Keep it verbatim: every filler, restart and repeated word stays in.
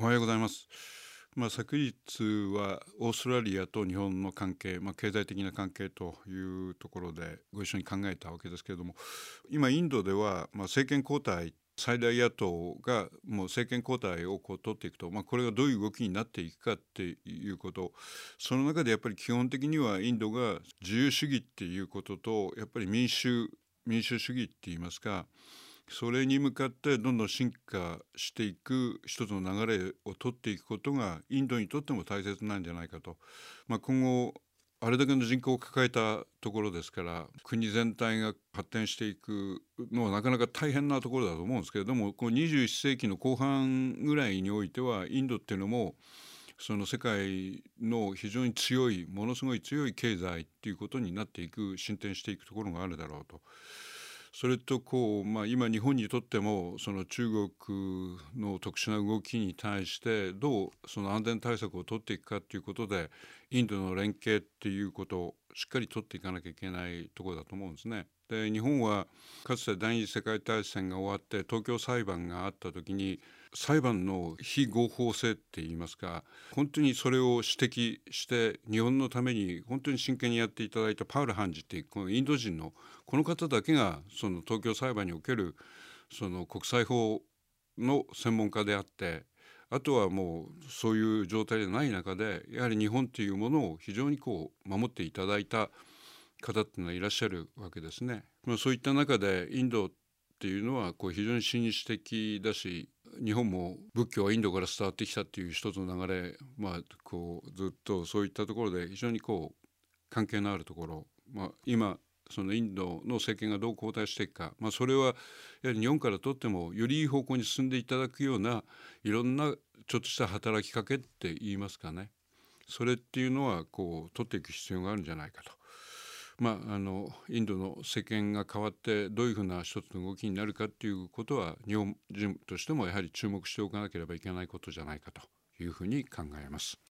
おはようございます。まあ、昨日はオーストラリアと日本の関係、まあ、経済的な関係というところでご一緒に考えたわけですけれども、今インドではまあ政権交代、最大野党がもう政権交代をこう取っていくと、まあ、これがどういう動きになっていくかっていうこと、その中でやっぱり基本的にはインドが自由主義っていうことと、やっぱり民主民主主義って言いますか、それに向かってどんどん進化していく一つの流れを取っていくことがインドにとっても大切なんじゃないかと、まあ、今後あれだけの人口を抱えたところですから、国全体が発展していくのはなかなか大変なところだと思うんですけれども、このにじゅういっ世紀の後半ぐらいにおいてはインドっていうのもその世界の非常に強い、ものすごい強い経済っていうことになっていく、進展していくところがあるだろうと。それとこう、まあ、今日本にとってもその中国の特殊な動きに対してどうその安全対策を取っていくかということで、インドの連携っていうことをしっかり取っていかなきゃいけないところだと思うんですね。で、日本はかつて第二次世界大戦が終わって東京裁判があった時に、裁判の非合法性って言いますか、本当にそれを指摘して日本のために本当に真剣にやっていただいたパウル判事っていうこのインド人のこの方だけがその東京裁判におけるその国際法の専門家であって、あとはもうそういう状態でない中で、やはり日本というものを非常にこう守っていただいた方っていうのはいらっしゃるわけですね。まあ、そういった中でインドっていうのはこう非常に親日的だし、日本も仏教はインドから伝わってきたっていう一つの流れ、まあ、こうずっとそういったところで非常にこう関係のあるところ、まあ、今そのインドの政権がどう交代していくか、まあ、それはやはり日本からとってもよりいい方向に進んでいただくようないろんなちょっとした働きかけって言いますかね、それっていうのはこう取っていく必要があるんじゃないかと。まあ、あのインドの政権が変わってどういうふうな一つの動きになるかっていうことは日本人としてもやはり注目しておかなければいけないことじゃないかというふうに考えます。